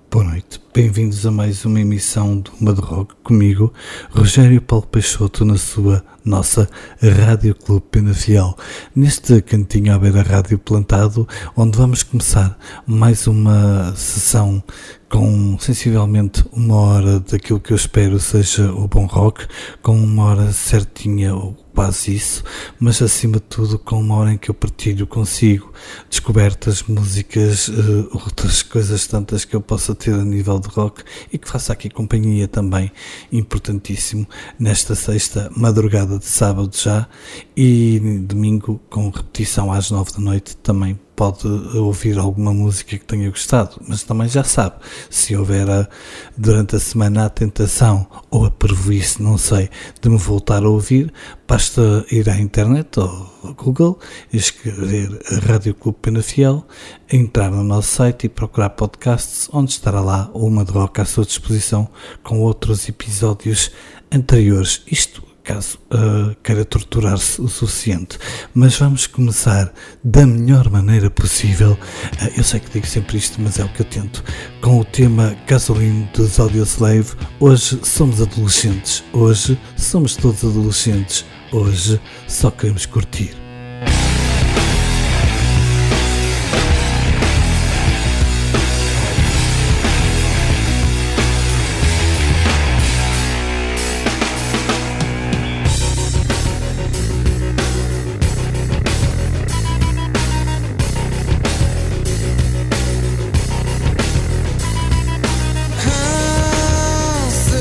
Boa noite, bem-vindos a mais uma emissão do Mad Rock comigo, Rogério Paulo Peixoto, na nossa Rádio Clube Penafiel, neste cantinho à beira rádio plantado, onde vamos começar mais uma sessão com sensivelmente uma hora daquilo que eu espero seja o bom rock, com uma hora certinha ou quase isso, mas acima de tudo com uma hora em que eu partilho consigo descobertas, músicas, outras coisas tantas que eu possa ter a nível de rock e que faça aqui companhia também, importantíssimo, nesta sexta madrugada de sábado já, e domingo com repetição às 9 da noite também pode ouvir alguma música que tenha gostado, mas também já sabe, se houver durante a semana a tentação ou a prejuízo, não sei, de me voltar a ouvir, basta ir à internet ou ao Google, escrever Rádio Clube Penafiel, entrar no nosso site e procurar podcasts, onde estará lá o Mad Rock à sua disposição com outros episódios anteriores. Isto caso queira torturar-se o suficiente, mas vamos começar da melhor maneira possível. Eu sei que digo sempre isto, mas é o que eu tento, com o tema Gasoline dos Audioslave. Hoje somos adolescentes, hoje somos todos adolescentes, hoje só queremos curtir.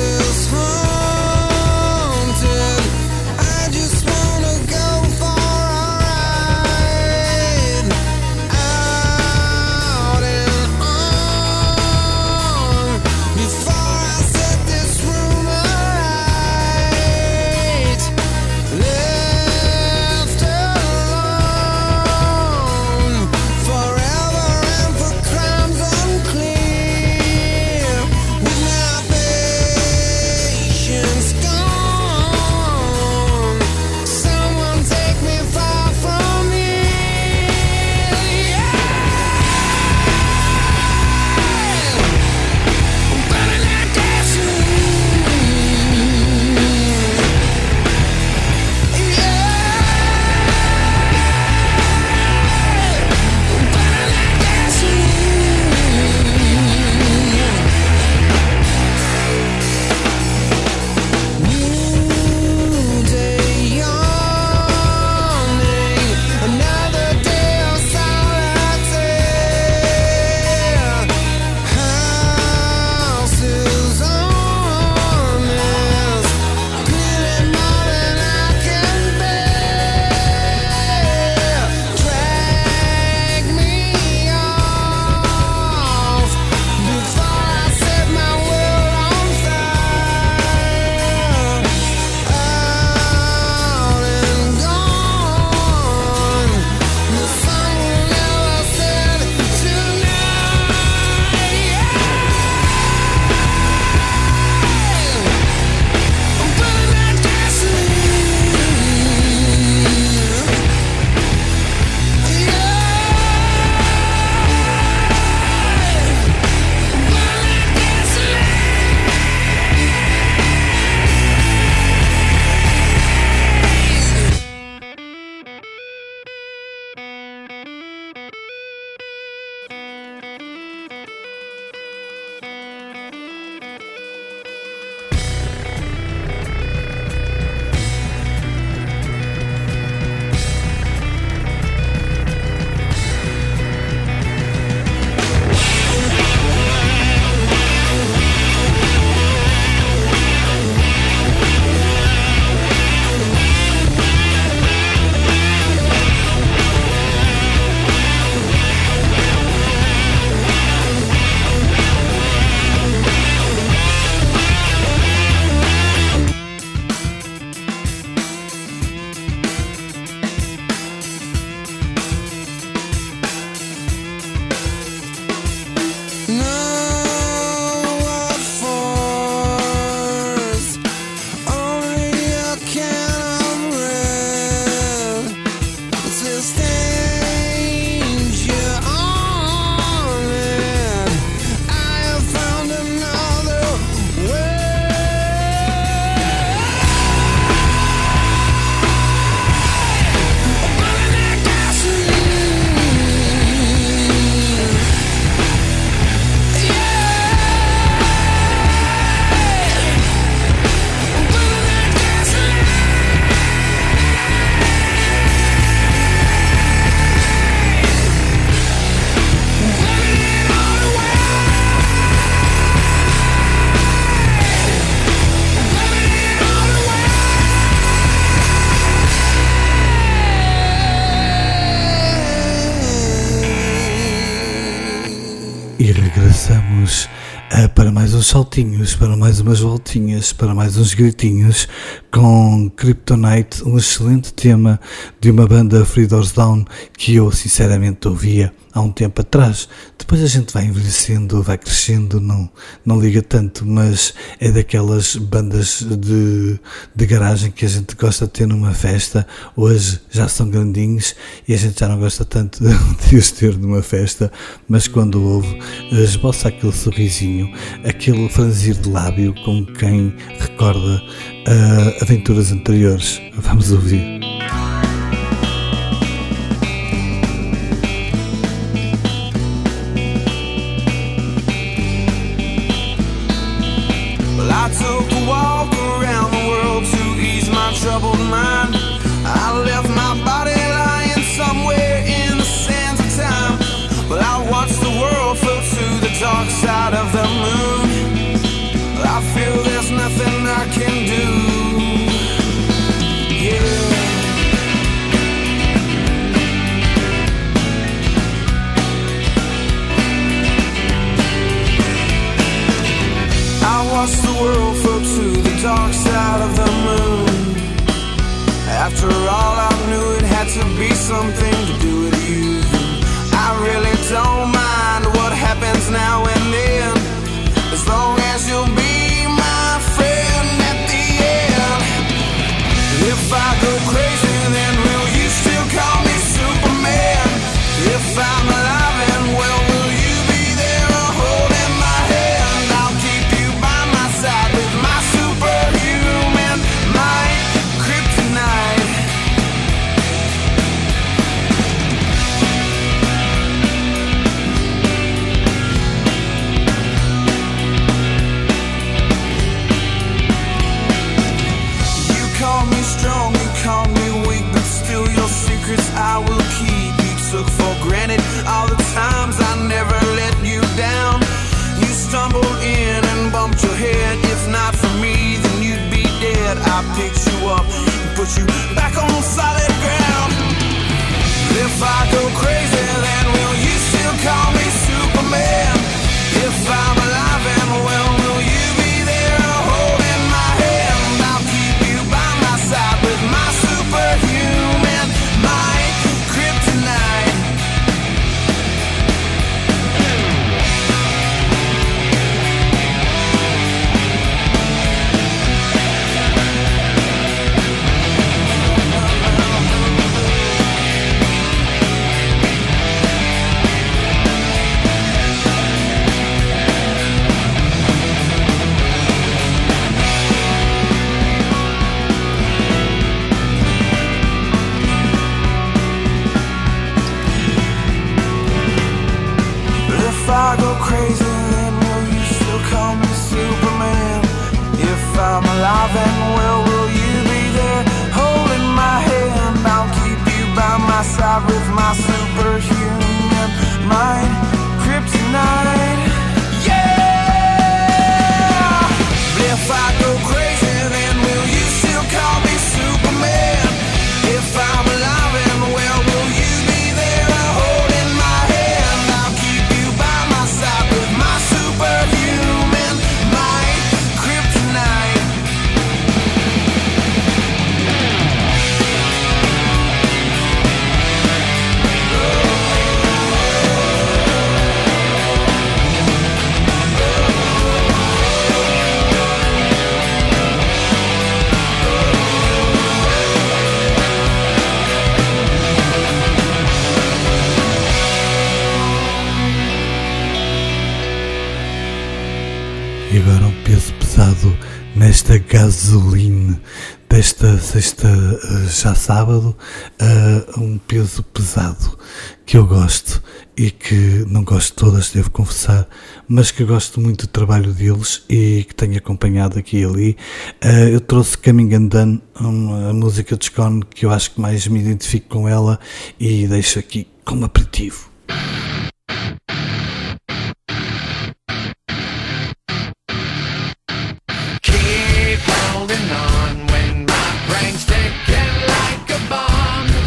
I just wanna go for E regressamos para mais uns saltinhos, para mais umas voltinhas, para mais uns gritinhos com Kryptonite, um excelente tema de uma banda Three Doors Down que eu sinceramente ouvia há um tempo atrás. Depois a gente vai envelhecendo, vai crescendo, não liga tanto, mas é daquelas bandas de garagem que a gente gosta de ter numa festa. Hoje já são grandinhos e a gente já não gosta tanto de os ter numa festa, mas quando ouve, esboça aquele sorrisinho, aquele franzir de lábio com quem recorda aventuras anteriores. Vamos ouvir. I took a walk around the world to ease my troubled mind. I left my body lying somewhere in the sands of time. But I watched the world float to the dark side of the moon. I feel there's nothing I can do. Yeah. I watched the world float to the dark side of the moon. After all, I knew it had to be something to do with you. I really don't mind what happens now and then, as long as you'll be my friend at the end. If I go crazy, then will you still call me Superman? If I'm alive and well, will you be there holding my hand? I'll keep you by my side with my superhuman might, kryptonite. You call me strong, you call me weak, but still your secrets I will keep. You took for granted all the times I never let you down. You stumbled in and bumped your head. If not for me, then you'd be dead. I picked you up and put you back on solid ground. If I go crazy, then will you still call me Superman? If I'm alive and well, will you be there holding my hand? I'll keep you by my side with my superhuman might, kryptonite. If I go crazy, then will you still call me Superman? If I'm alive and well, will you be there holding my hand? I'll keep you by my side with my superhuman mind, kryptonite. Yeah! If I go crazy, then will you still call me Superman? If I'm alive and well, will you be there holding my hand? I'll keep you by my side with my superhuman might, kryptonite. E agora um peso pesado nesta gasolina desta sexta, já sábado, um peso pesado que eu gosto e que não gosto de todas, devo confessar, mas que gosto muito do trabalho deles e que tenho acompanhado aqui e ali. Eu trouxe Coming Undone, uma música de Scone que eu acho que mais me identifico com ela e deixo aqui como aperitivo.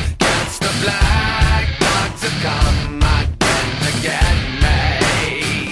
Black dogs have come again to get me.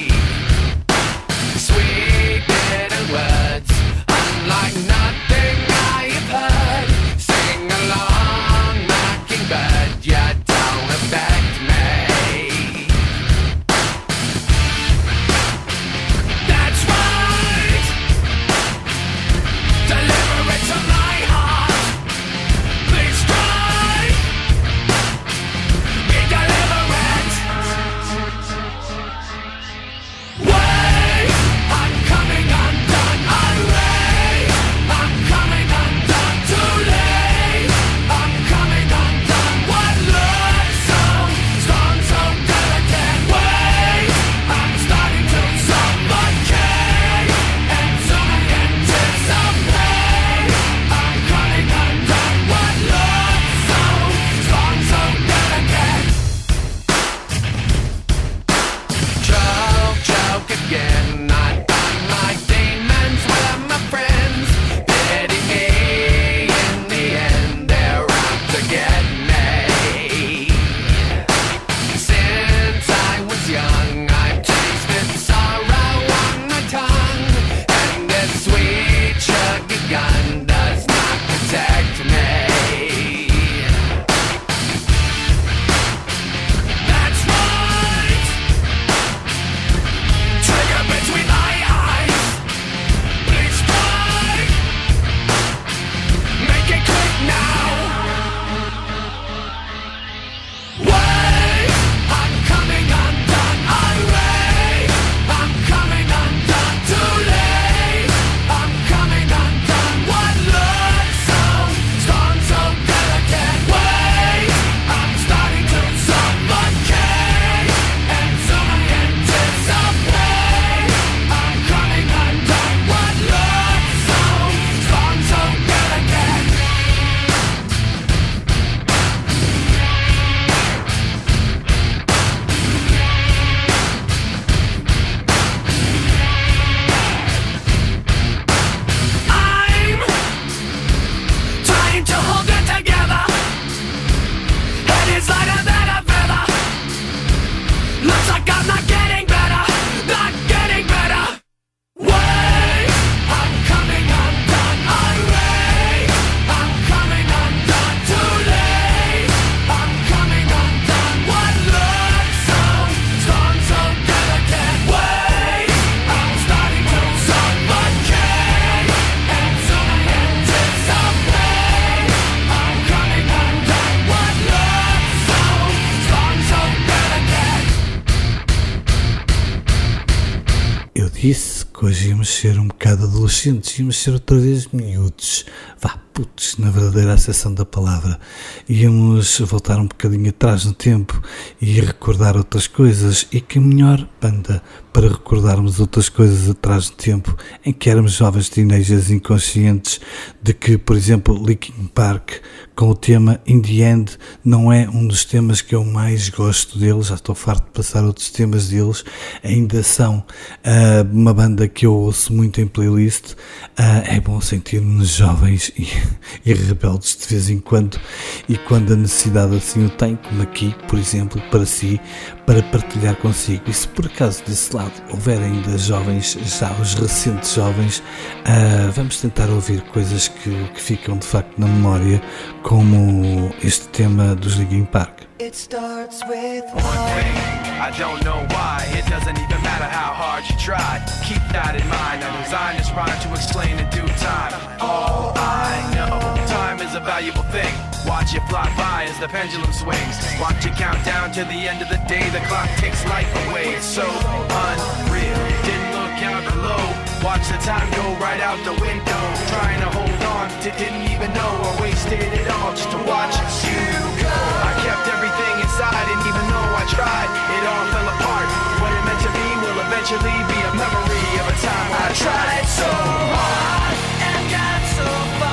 disse que hoje íamos ser um bocado adolescentes, íamos ser outra vez miúdos, putos, na verdadeira acessão da palavra. Íamos voltar um bocadinho atrás no tempo e recordar outras coisas, e que melhor banda para recordarmos outras coisas atrás no tempo em que éramos jovens teenagers inconscientes de que, por exemplo, Linkin Park com o tema In The End não é um dos temas que eu mais gosto deles, já estou farto de passar outros temas deles, ainda são uma banda que eu ouço muito em playlist. É bom sentir-nos jovens e rebeldes de vez em quando, e quando a necessidade assim o tem, como aqui, por exemplo, para si, para partilhar consigo. E se por acaso desse lado houver ainda jovens, já os recentes jovens, vamos tentar ouvir coisas que ficam de facto na memória, como este tema dos Linkin Park. It starts with one thing, I don't know why. It doesn't even matter how hard you try. Keep that in mind. I designed this rhyme to explain in due time. All I know, time is a valuable thing. Watch it fly by as the pendulum swings. Watch it count down to the end of the day. The clock takes life away. It's so unreal. Didn't look out below. Watch the time go right out the window. Trying to hold on to didn't even know I wasted it all just to watch you go. I kept everything inside, and even though I tried, it all fell apart. What it meant to be will eventually be a memory of a time I tried so hard and got so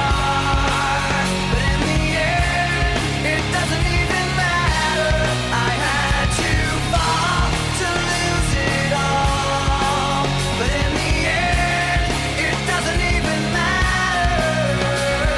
far, but in the end, it doesn't even matter. I had to fall to lose it all, but in the end, it doesn't even matter.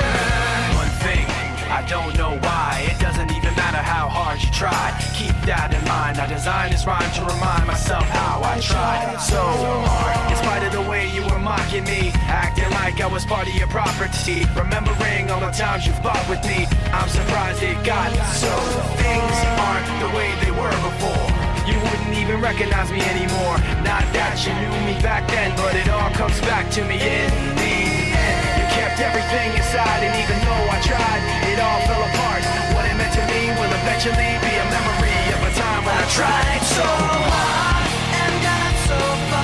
One thing, I don't know why, it doesn't even matter how hard you try. Keep that in mind. I designed this rhyme to remind myself how I tried so hard. In spite of the way you were mocking me, acting like I was part of your property, remembering all the times you fought with me, I'm surprised it got so. Things aren't the way they were before. You wouldn't even recognize me anymore. Not that you knew me back then, but it all comes back to me in the end. You kept everything inside, and even though I tried, it all fell apart. What it meant to me will eventually be a memory of a time when I tried so hard and got so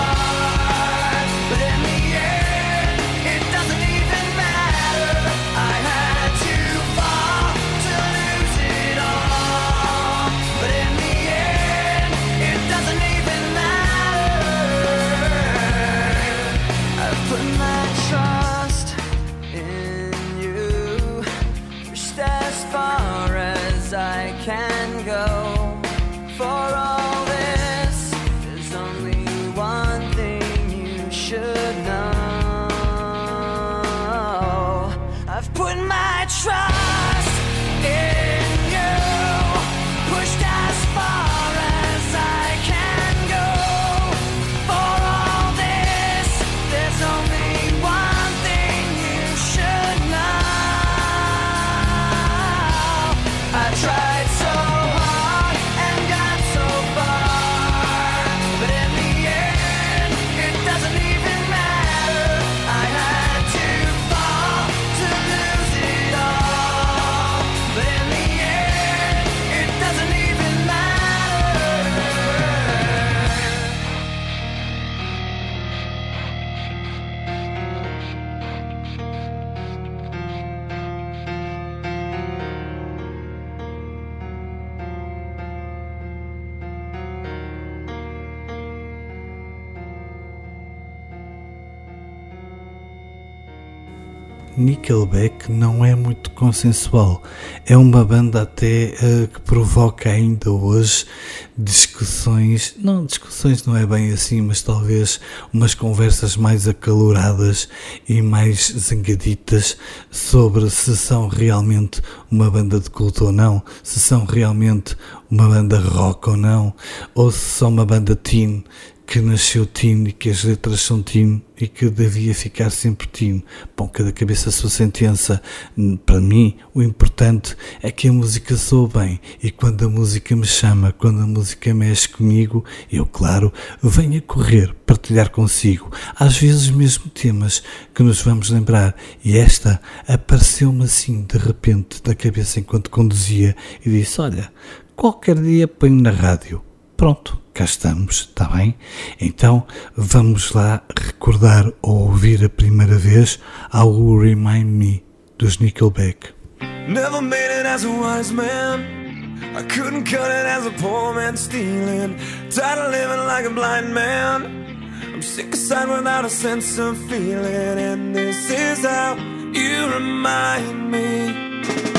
far, but in the end, it doesn't even matter. I had to fall to lose it all, but in the end, it doesn't even matter. I've put my trust in you, pushed as far as I can go. For all this, there's only one thing you should know. I've put my trust in you, pushed as far as I can go. For all this, there's only one thing you should know. I tried so hard and got so far, but in the end, it doesn't even matter. I had to fall to lose it all, but in the end, it doesn't even matter. Nickelback não é muito consensual, é uma banda até que provoca ainda hoje discussões não é bem assim, mas talvez umas conversas mais acaloradas e mais zangaditas sobre se são realmente uma banda de culto ou não, se são realmente uma banda rock ou não, ou se são uma banda teen que nasceu teen e que as letras são teen e que devia ficar sempre teen. Bom, cada cabeça a sua sentença. Para mim, o importante é que a música soa bem, e quando a música me chama, quando a música mexe comigo, eu, claro, venho a correr partilhar consigo, às vezes mesmo temas que nos vamos lembrar, e esta apareceu-me assim de repente da cabeça enquanto conduzia e disse: olha, qualquer dia ponho na rádio. Pronto, cá estamos, está bem? Então vamos lá recordar ou ouvir a primeira vez ao Remind Me dos Nickelback. Never made it as a wise man, I couldn't cut it as a poor man stealing, tired of living like a blind man, I'm sick aside without a sense of feeling, and this is how you remind me.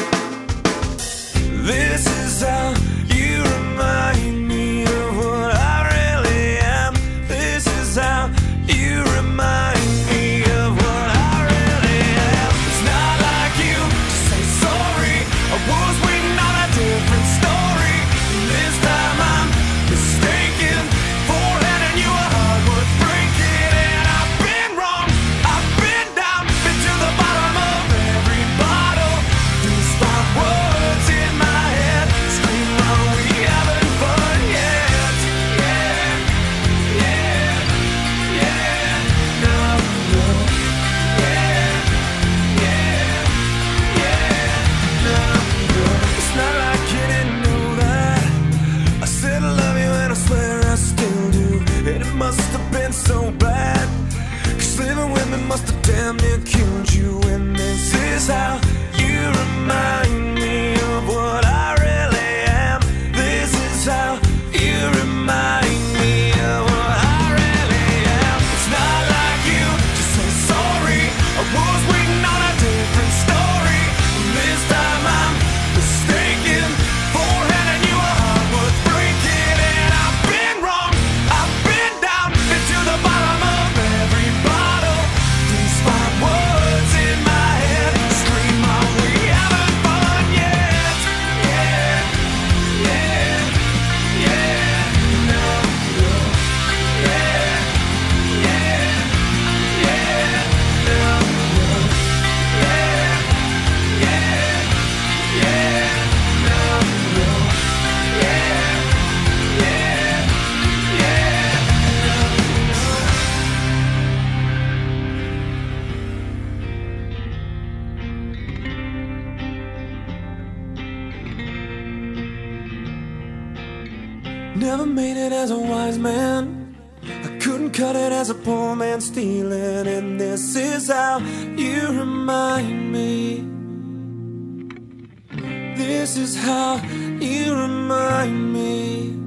This is how you remind me of what I really am. This is how you remind me of what I really am. It's not like you to say sorry, I was waiting on a different story. This time I'm mistaken for handing you a heart worth breaking. And I've been wrong, I've been down, been to the bottom of every bottle. These five words in my head scream, are we having fun yet? Yeah, yeah, yeah, no, no. Yeah, yeah, yeah, no, no. It's not like you didn't know that I said I love you and I swear I still do. And it must have been so bad, 'cause living with me must have damn near killed you. And this is how you remind me of what I really am. This is how you remind me of what I really am. It's not like you to say sorry, I was waiting on a different story. This time I'm mistaken for handing you a heart worth breaking. And I've been wrong, I've been down, been to the bottom of every bottle. These five words in my head scream, are we having fun yet? Yeah, yeah, yeah, no, no. Yeah, yeah, yeah, no, no. Yeah, yeah, yeah, no, no. Yeah, yeah, yeah, never made it as a wise man, I couldn't cut it as a poor man stealing. And this is how you remind me. This is how you remind me.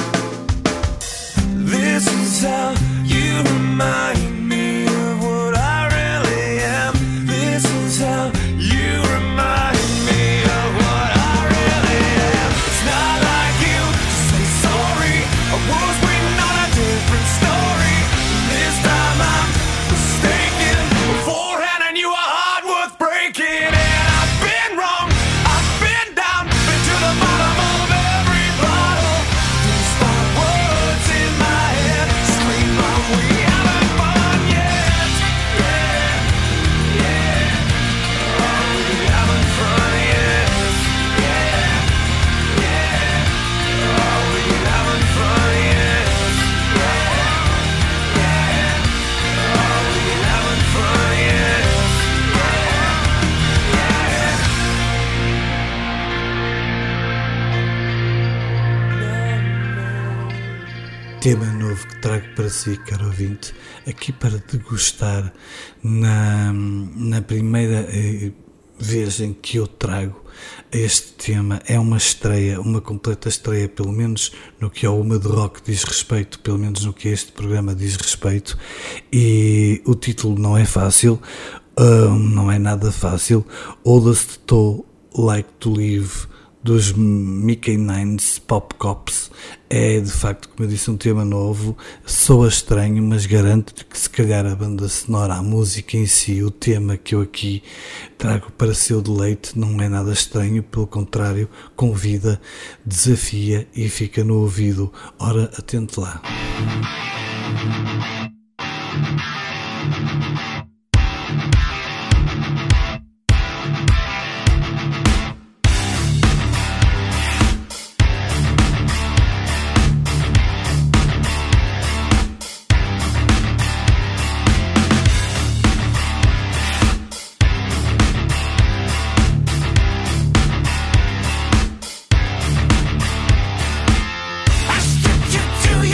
This is how you remind me of what I really am. This is how you remind me of what I really am. It's not like you to say sorry, I was waiting on a different story. This time I'm mistaken for handing you a heart worth breaking. And I've been wrong, I've been down, been to the bottom of every bottle. These five words in my head scream, are we having fun yet? Yeah, yeah, are we having fun yet? Yeah, yeah, are we having fun yet? Yeah, yeah, are we having fun yet? Tema novo que trago para si, caro ouvinte, aqui para degustar na primeira vez em que eu trago este tema. É uma estreia, uma completa estreia, pelo menos no que ao Uma de Rock diz respeito, pelo menos no que este programa diz respeito, e o título não é fácil, não é nada fácil. Oldest To Like To Live, dos Mickey Nines Pop Cops, é de facto, como eu disse, um tema novo. Soa estranho, mas garanto-te que se calhar a banda sonora, a música em si, o tema que eu aqui trago para seu deleite não é nada estranho, pelo contrário, convida, desafia e fica no ouvido. Ora, atente lá. I stripped you to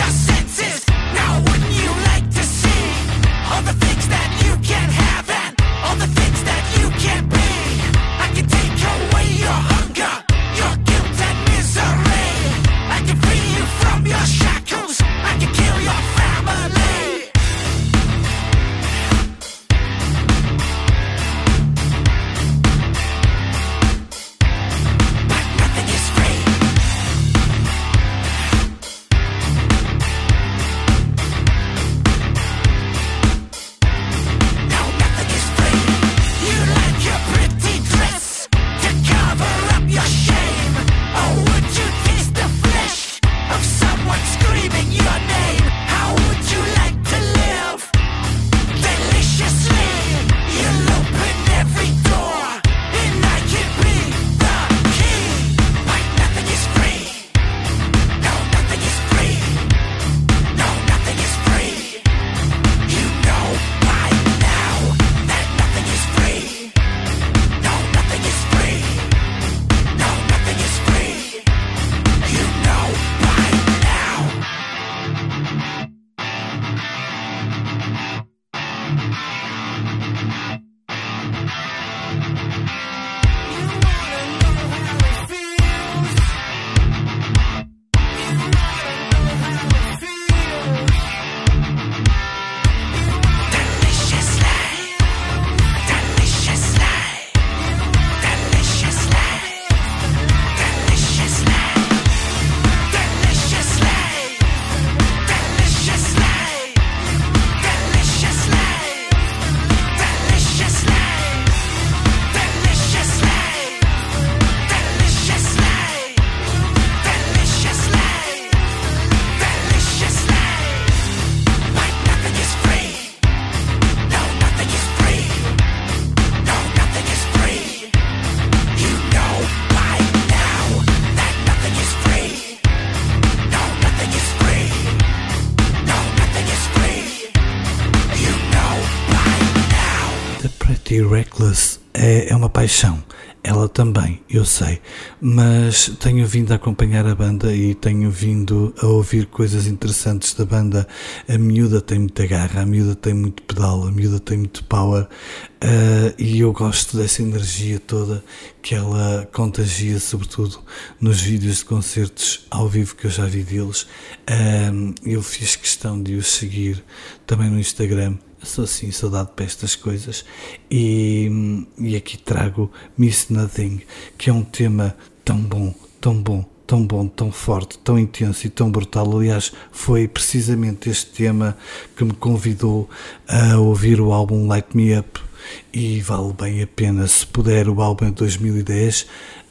Pretty Reckless é uma paixão. Ela também, eu sei, mas tenho vindo a acompanhar a banda e tenho vindo a ouvir coisas interessantes da banda. A miúda tem muita garra, a miúda tem muito pedal, a miúda tem muito power, e eu gosto dessa energia toda que ela contagia, sobretudo nos vídeos de concertos ao vivo que eu já vi deles. Eu fiz questão de os seguir também no Instagram. Eu sou assim, saudade para estas coisas, e aqui trago Miss Nothing, que é um tema tão bom, tão bom, tão bom, tão forte, tão intenso e tão brutal. Aliás, foi precisamente este tema que me convidou a ouvir o álbum Light Me Up, e vale bem a pena. Se puder, o álbum é de 2010,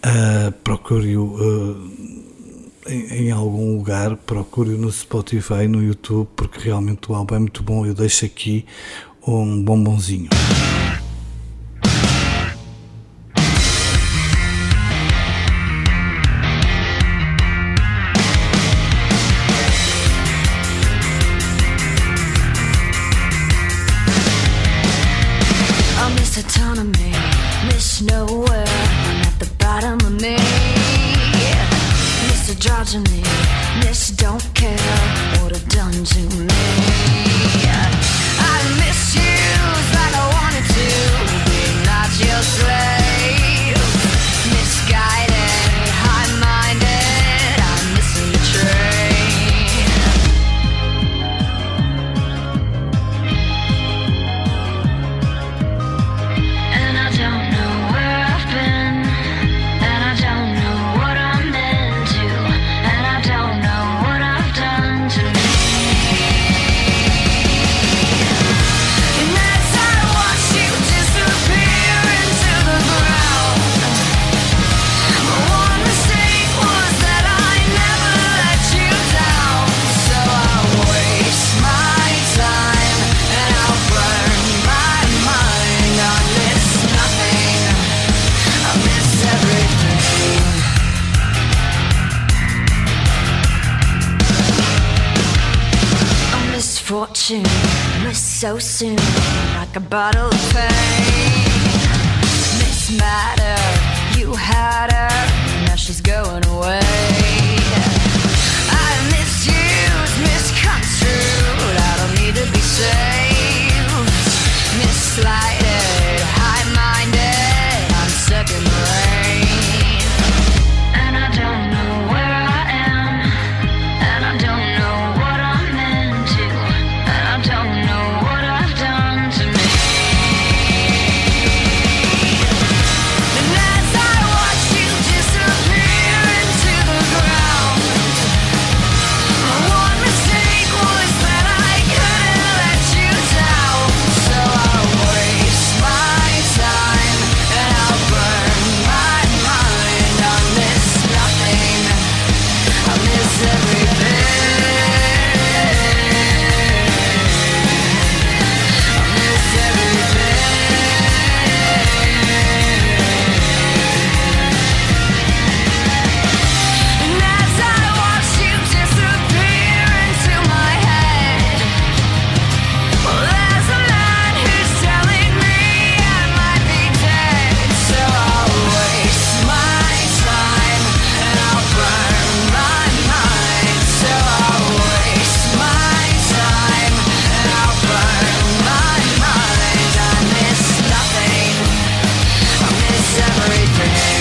procure-o em algum lugar, procure-o no Spotify, no YouTube, porque realmente o álbum é muito bom. Eu deixo aqui um bombonzinho. I miss autonomy, miss nowhere, I'm at the bottom of me. Androgyny, miss don't care what I've done to me. I misuse like I wanted to, being not your slave. Misguided, high-minded, I'm missing the train. And I don't know where I've been, and I don't know what I'm into. I don't know what I've done to me. And as I watch you disappear into the ground, my one mistake was that I never let you down. So I'll waste my time and I'll burn my mind. I miss nothing, I miss everything. Misfortune, miss so soon, like a bottle of pain. Miss matter, you had her, now she's going away. I misuse, misconstrued, I don't need to be saved. Misslighted, high-minded, I'm stuck in the rain. And I don't know where I am, and I don't know what I'm into, and I don't know what I've done to me. And as I watch you disappear into the ground, my one mistake was that I couldn't let you down. So I'll waste my time and I'll burn my mind. I miss nothing, I miss everything. And as I watch you disappear into my head, well, there's a man who's telling me I might be dead. So I'll waste my time and I'll burn my mind. So I'll waste my time and I'll burn my mind. I miss nothing, I miss everything.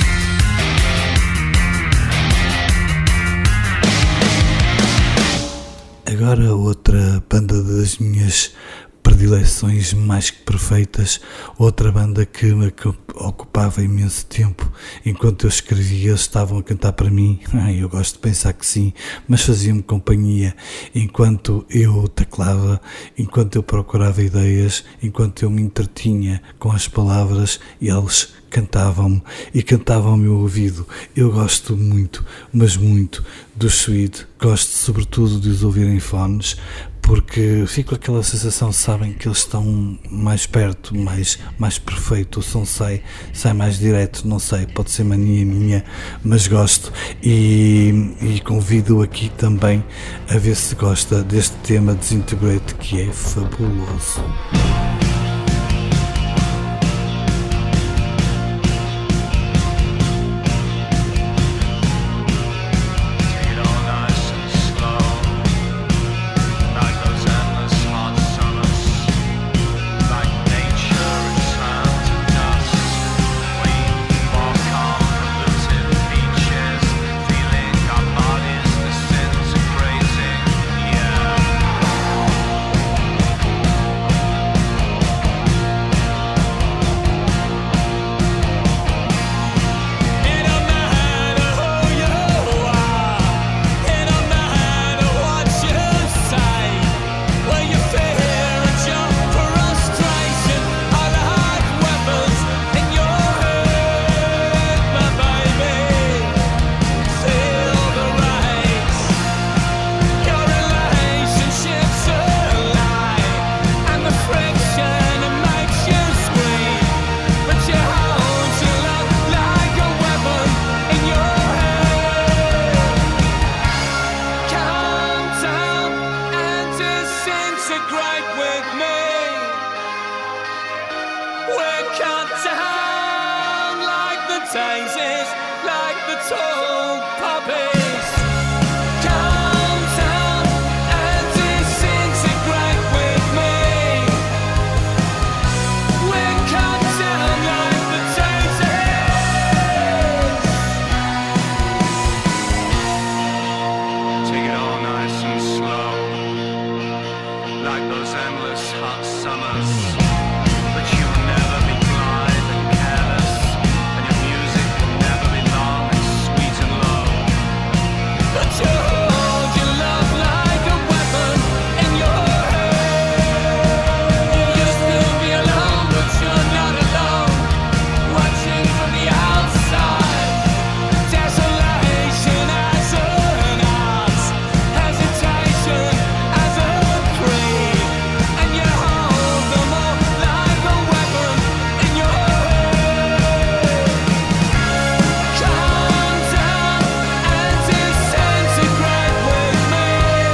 Agora outra banda das minhas predileções mais que perfeitas, outra banda que me ocupava imenso tempo enquanto eu escrevia. Eles estavam a cantar para mim, eu gosto de pensar que sim, mas faziam-me companhia enquanto eu teclava, enquanto eu procurava ideias, enquanto eu me entretinha com as palavras, e eles cantavam-me e cantavam-me ao ouvido. Eu gosto muito, mas muito, do Suede. Gosto sobretudo de os ouvir em fones, porque fico com aquela sensação, sabem, que eles estão mais perto, mais perfeito, o som sai mais direto, não sei, pode ser mania minha, mas gosto, e convido aqui também a ver se gosta deste tema Disintegrate, que é fabuloso. tall poppies. Come down and disintegrate with me. We're cut down like potatoes. Take it all nice and slow, like those endless hot summers. But you'll never be blind and careless, and your music will never be long and sweet and low. But you hold your love like a weapon in your hand. You used to be alone, but you're not alone. Watching from the outside, desolation as an art, hesitation as a creed, and you hold them all like a weapon in your hand. Come down and disintegrate with me.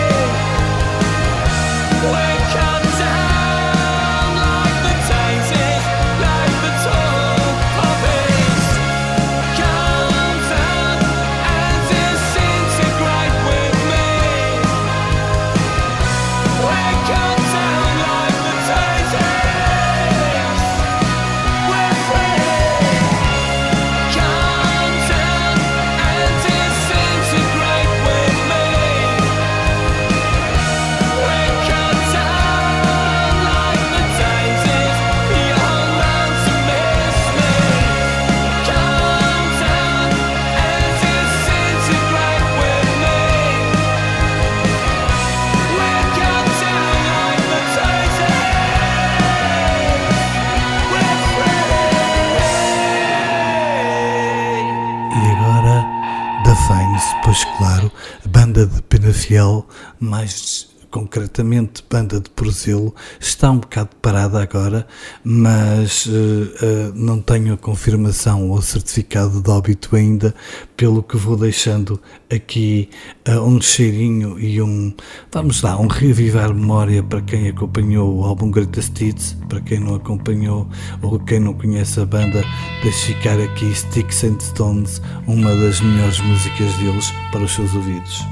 We come down like the daisies, like the tall poppies. Come down and disintegrate with me. We come down like the daisies. We're free. Come down and disintegrate with me. We come down like the daisies. You'll learn to miss me. Come down and disintegrate with me. We come down like the daisies. We're free. E agora, da Faines, pois claro, banda de Penafiel, mais concretamente banda de Porzelo, está um bocado parada agora, mas não tenho a confirmação ou certificado de óbito ainda, pelo que vou deixando aqui um cheirinho e vamos lá, um reavivar memória para quem acompanhou o álbum Greatest Hits. Para quem não acompanhou ou quem não conhece a banda, deixe ficar aqui Sticks and Stones, uma das melhores músicas deles para os seus ouvidos.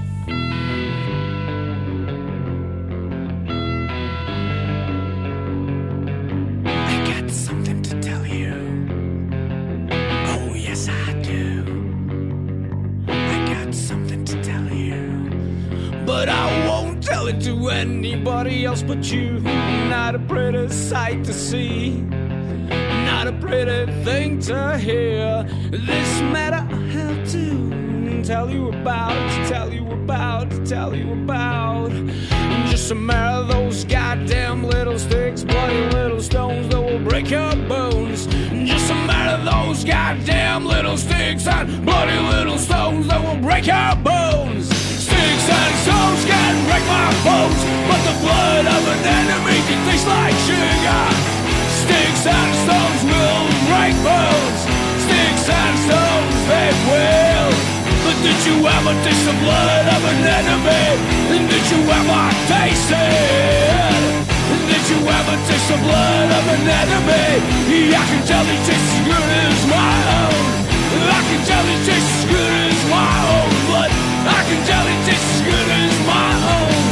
I got something to tell you. Oh, yes, I do. I got something to tell you. But I won't tell it to anybody else but you. Not a pretty sight to see. Not a pretty thing to hear. This matter I have to tell you about, to tell you about, to tell you about. Just a matter of those goddamn little sticks, bloody little stones that will break your bones. Just a matter of those goddamn little sticks and bloody little stones that will break your bones. Sticks and stones can break my bones, but the blood of an enemy can taste like sugar. Sticks and stones will break bones. Sticks and stones, they will. But did you ever taste the blood of an enemy? And did you ever taste it? And did you ever taste the blood of an enemy? I can tell it tastes as good as my own. I can tell it tastes as good as my own blood. I can tell it tastes as good as my own.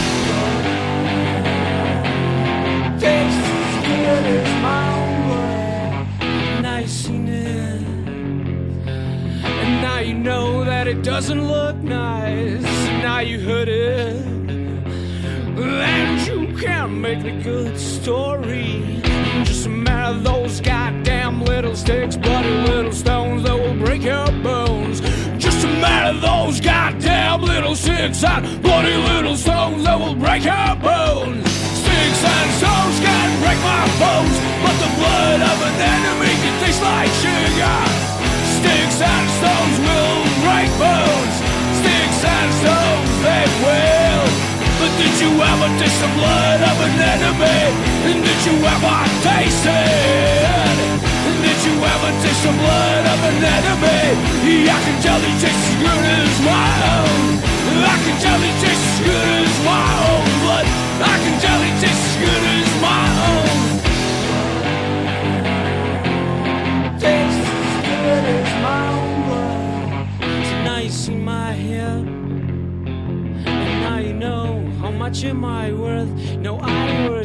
Tastes as good as my own blood. Now you've seen it. And now you know that it doesn't look nice. And now you heard it. And you can't make a good story. Just a matter of those goddamn little sticks, bloody little stones that will break your bones. Just a matter of those goddamn little sticks and bloody little stones that will break your bones. Sticks and stones can break my bones, but the blood of an enemy can taste like sugar. Sticks and stones will break bones. Sticks and stones, they will. But did you ever taste the blood of an enemy? And did you ever taste it? And did you ever taste the blood of an enemy? I can tell it tastes as good as my own. I can tell it tastes as good as my own blood. I can tell it tastes as good as my own. Tastes as good as my own blood.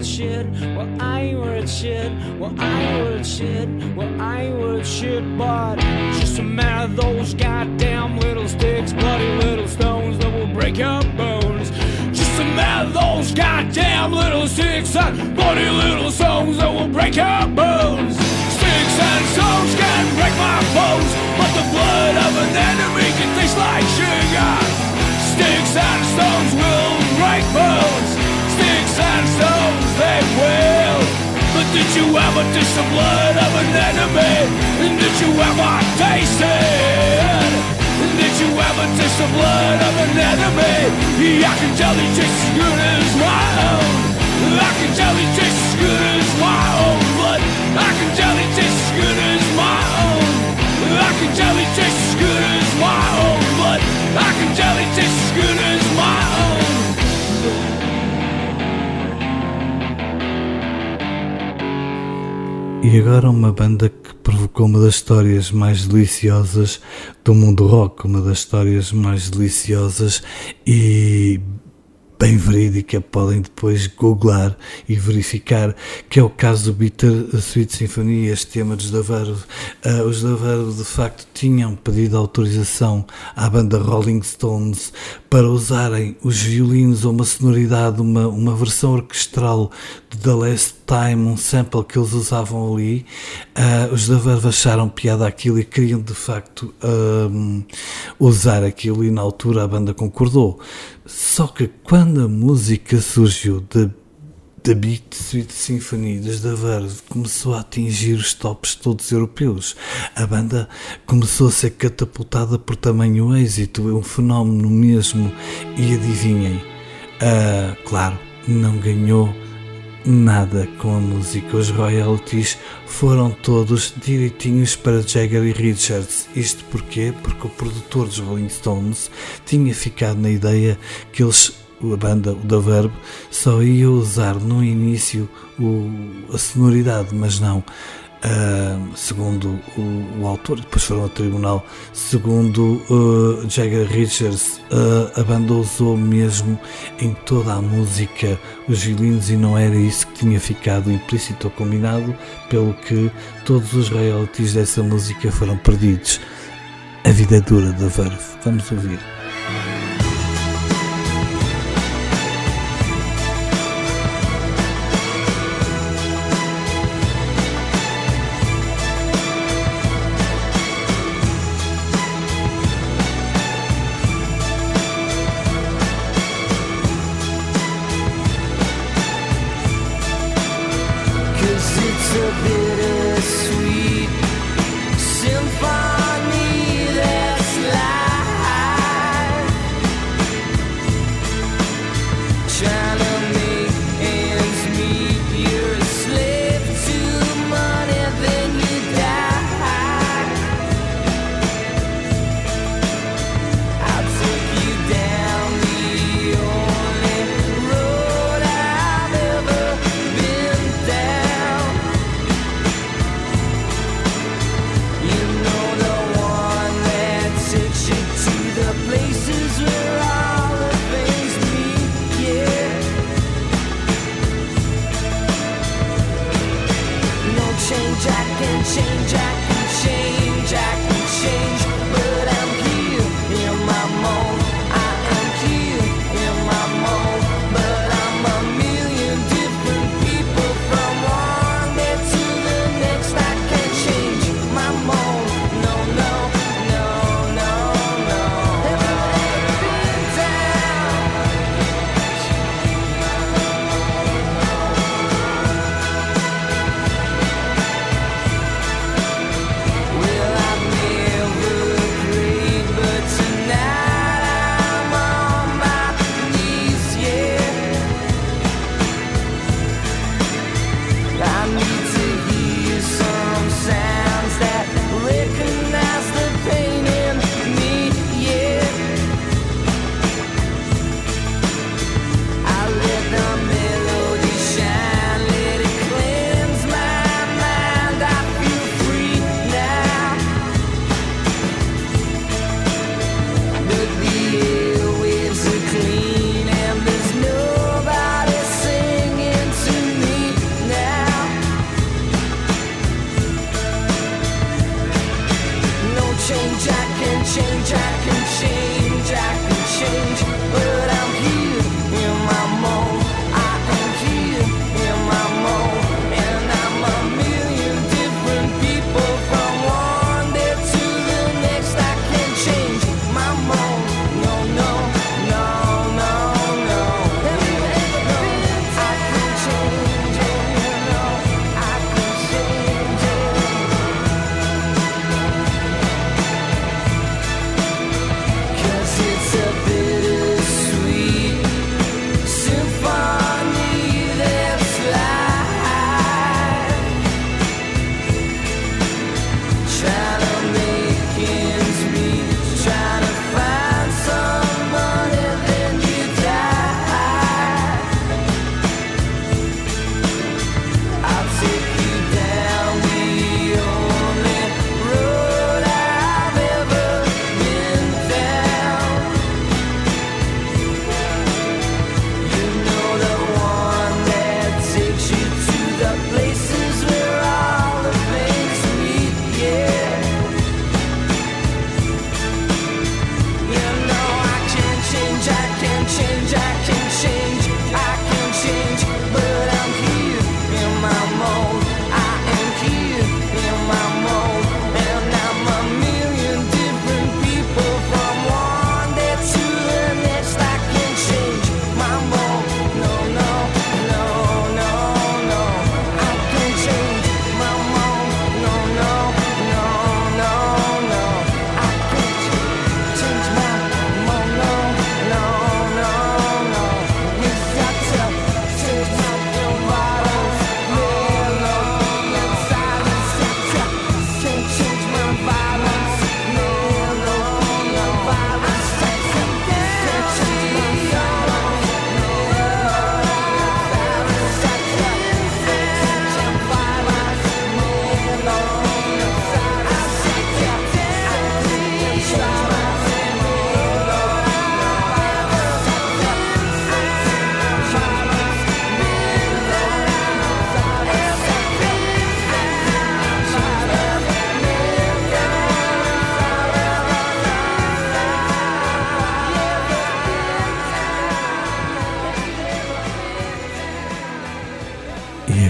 worth shit. Well, I ain't worth shit. Well, I ain't worth shit. Well, I ain't worth shit. But just a matter of those goddamn little sticks, bloody little stones that will break your bones. Just a matter of those goddamn little sticks and bloody little stones that will break your bones. Sticks and stones can break my bones, but the blood of an enemy can taste like sugar. Sticks and stones will break bones. Sticks and stones, they will. But did you ever taste the blood of an enemy? And did you ever taste it? And did you ever taste the blood of an enemy? I can tell it tastes as good as my own. I can tell it tastes as good as my own blood. I can tell it tastes as good as my own. I can tell it tastes as good as my own blood. I can tell it tastes as good as my own. E agora uma banda que provocou uma das histórias mais deliciosas do mundo rock, uma das histórias mais deliciosas e bem verídica, podem depois googlar e verificar, que é o caso do Bittersweet Symphony, este tema dos Da Verve. Os Da Verve de facto tinham pedido autorização à banda Rolling Stones para usarem os violinos ou uma sonoridade, uma versão orquestral de The Last Time, um sample que eles usavam ali. Os Da Verve acharam piada aquilo e queriam de facto usar aquilo, e na altura a banda concordou. Só que quando a música surgiu da Bittersweet Symphony dos Da Verve, começou a atingir os tops todos europeus, a banda começou a ser catapultada por tamanho êxito, é um fenómeno mesmo. E adivinhem, claro, não ganhou nada com a música. Os royalties foram todos direitinhos para Jagger e Richards. Isto porquê? Porque o produtor dos Rolling Stones tinha ficado na ideia que eles, a banda, o Da Verve, só ia usar no início a sonoridade, mas não. Segundo o autor, depois foram ao tribunal, segundo Jagger Richards, a banda usou mesmo em toda a música os violinos, e não era isso que tinha ficado implícito ou combinado, pelo que todos os royalties dessa música foram perdidos. A vida é dura da Verve. Vamos ouvir.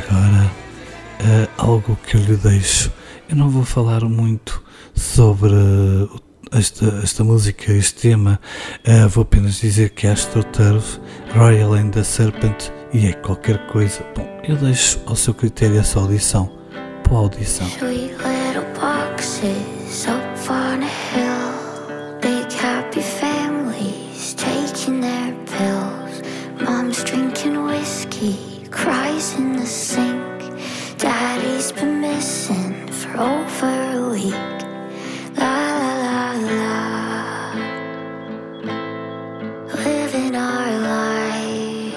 agora algo que eu lhe deixo. Eu não vou falar muito sobre esta música, este tema. Vou apenas dizer que é AstroTurf, Royal and the Serpent e é qualquer coisa. Bom, eu deixo ao seu critério essa audição. Boa audição. Sweet little boxes up on a hill, big happy families taking their pills. Mom's drinking whiskey, cries in the sink. Daddy's been missing for over a week. La la la la, living our lives.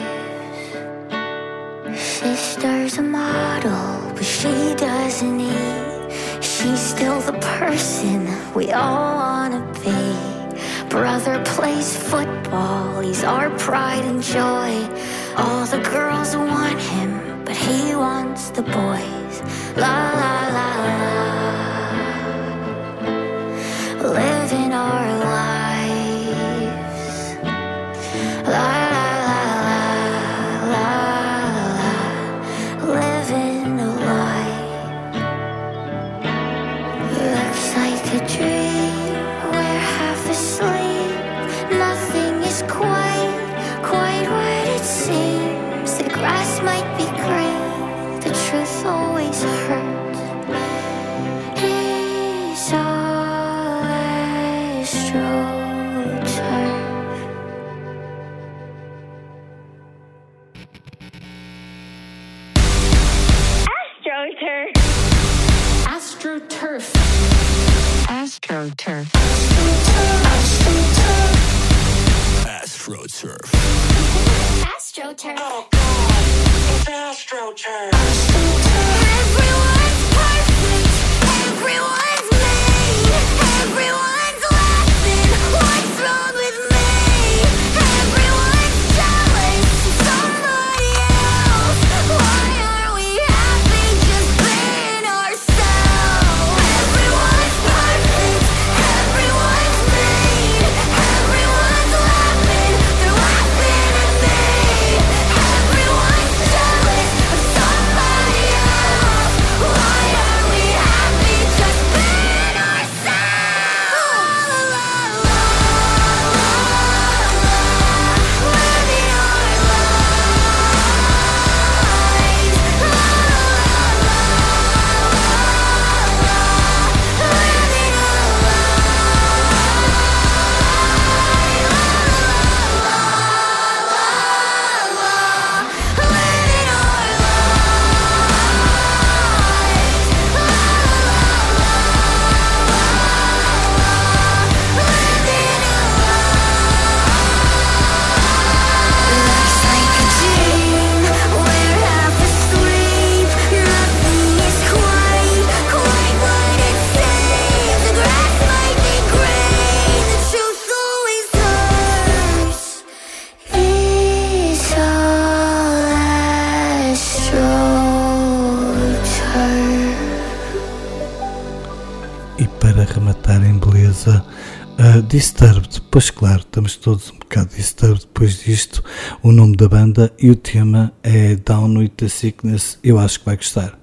Sister's a model, but she doesn't eat. She's still the person we all wanna be. Brother plays football, he's our pride and joy. All the girls want him, but he wants the boys. La la la la, living our lives. La la la la, living a life. Looks like a dream, we're half asleep. Nothing is quite what it seems. The grass might be green, the truth always hurts. It's all AstroTurf. AstroTurf. AstroTurf. AstroTurf. AstroTurf. It's AstroTurf. Everyone's perfect, everyone's made, everyone's laughing, what's wrong with me? Everyone's jealous of somebody else. Why are we happy just being ourselves? Everyone's perfect, everyone's made, everyone's laughing, they're laughing at me. Everyone's jealous of somebody else. Why are we happy just being ourselves? La la la la, living our lives. La la la la, living our looks like a dream, we're half asleep. Nothing is quite what it seems. The grass might be green, the truth always hurts. It's all AstroTurf. E para rematar em beleza, Disturbed, pois claro, estamos todos um bocado disturbed depois disto. O nome da banda e o tema é Down with the Sickness. Eu acho que vai gostar.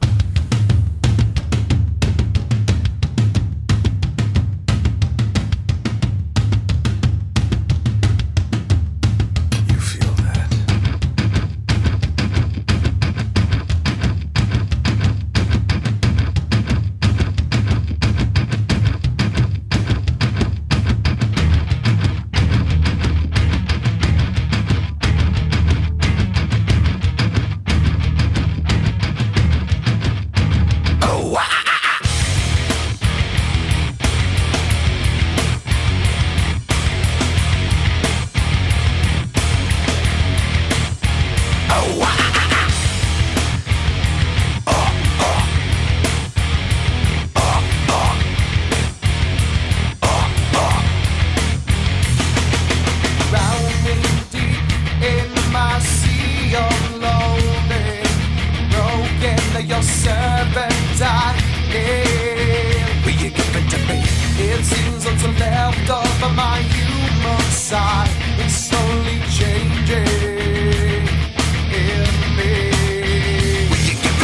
You feel that? Drowning deep in my sea of loathing, broken your serpentine. Will you give it to me? It seems what's left of my human side is slowly changing in me. Will you give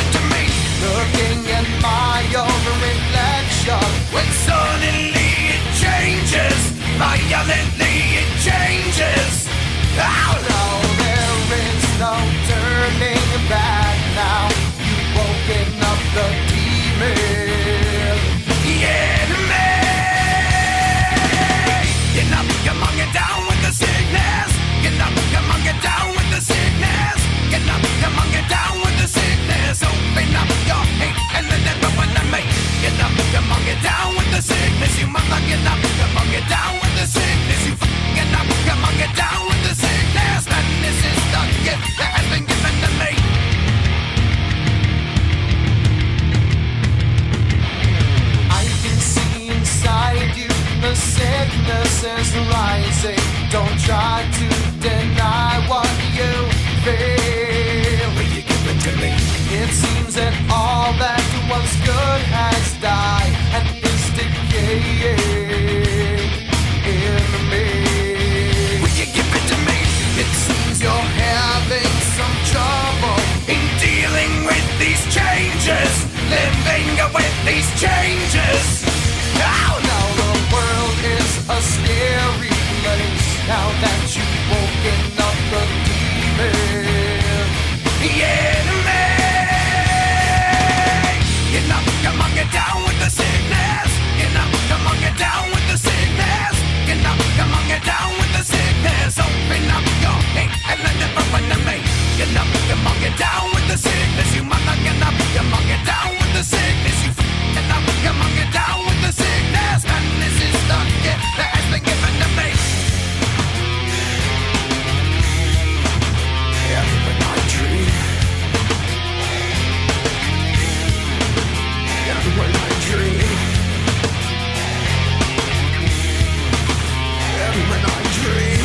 is rising. Don't try to deny what you feel. Will you give it to me? It seems that all that was good has died and is decaying in me. Will you give it to me? It seems you're having some trouble in dealing with these changes, living with these changes. Now the world is a scary place. Now that you've woken up the demon, the enemy. Get up, come on, get down with the sickness. Get up, come on, get down with the sickness. Get up, come on, get down with the sickness. Open up your hate and let it burn to me. Get up, come on, get down with the sickness. You mother, get up, come on, get down with the sickness. You get up, come on, get down with the sickness. And this is the gift that has been given to me. Yeah, when I dream. Yeah, when I dream. Yeah, when I dream.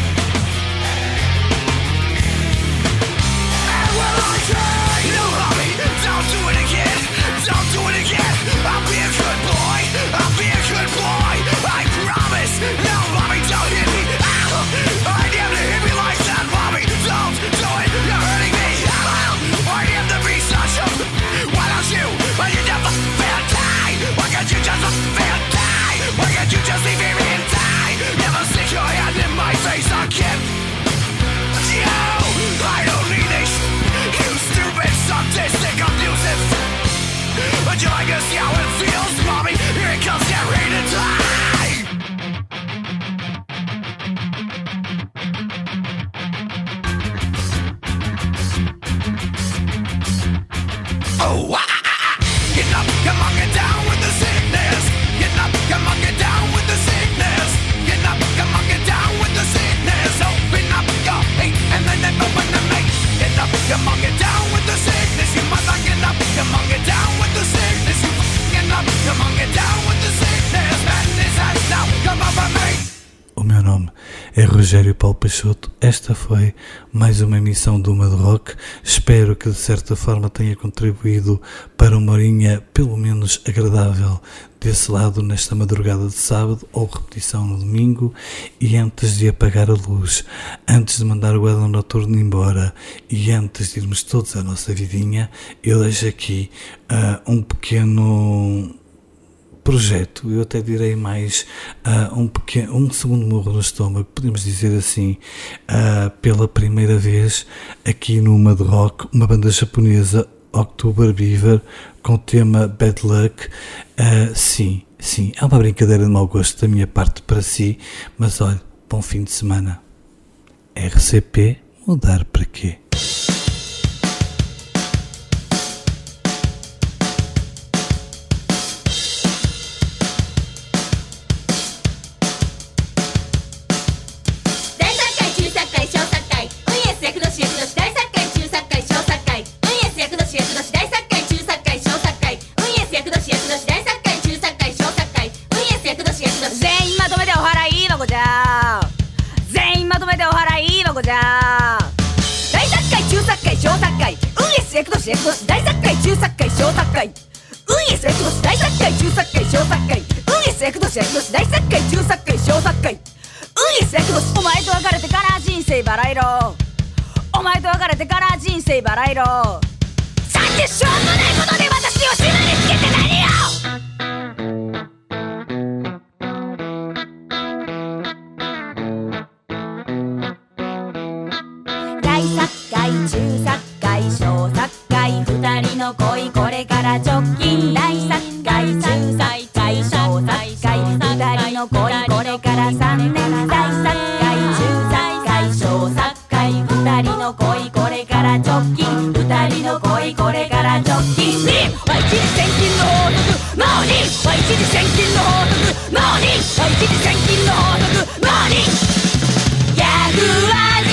And when I dream. No, homie, don't do it again. Don't do it again. I'll be a good boy. I'll be a good boy. I promise. No, mommy, don't hit me. I never hit me like that, mommy. Don't do it. You're hurting me. I am the research. Why don't you? Why you never fail die? Why can't you just fail die? Why can't you just leave me and die? Never stick your hand in my face again. I don't need this. You stupid, sadistic, abusive. But you like to see how it feels, mommy? Here it comes, get ready to die. Oh, get up, come on, get down with the sickness. Get up, come on, get down with the sickness. Get up, come on, get down with the sickness. Open up your hate and then open to me. Get up, come on, get down with the sickness. You mother, get up, come on, get down with the sickness. You get up, come on, get down with the sickness. Madness has now come over me. O meu nome é Rogério Paulo Peixoto. Esta foi mais uma emissão do Uma de Rock. Espero que de certa forma tenha contribuído para uma horinha pelo menos agradável desse lado nesta madrugada de sábado, ou repetição no domingo. E antes de apagar a luz, antes de mandar o Edon Noturno embora e antes de irmos todos à nossa vidinha, eu deixo aqui um pequeno projeto, eu até direi mais um segundo murro no estômago, podemos dizer assim, pela primeira vez aqui no Uma de Rock, uma banda japonesa, October Beaver, com o tema Bad Luck. Sim, é uma brincadeira de mau gosto da minha parte para si, mas olha, bom fim de semana. RCP, mudar para quê? 大作会中作会小作会運営セクト大作会中作会小作会運営セクト大作会中作会小作会運営セクトお前と別れてから人生バラ色お前と別れてから人生バラ色さてしょうもないことで私を縛り付けて何よ大作会中作会小作会二人の恋これから直近大作会中作会小作会二人の恋これから3年大作会中作会小作会二人の恋これから直近二人の恋これから直近は一時千金の法則モーニングは一時千金の法則モーニングは一時千金の法則モーニングヤグは